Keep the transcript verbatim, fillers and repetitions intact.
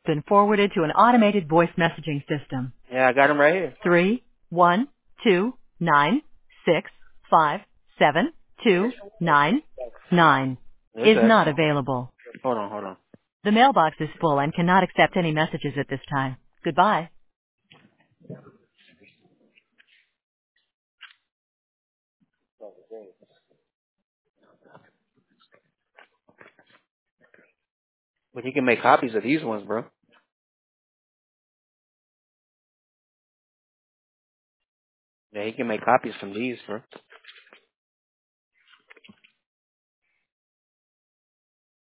Been forwarded to an automated voice messaging system. Yeah, I got him right here. Three one two nine six five seven two nine nine is Okay. not available. Hold on, hold on. The mailbox is full and cannot accept any messages at this time. Goodbye. But he can make copies of these ones, bro. Yeah, he can make copies from these, bro.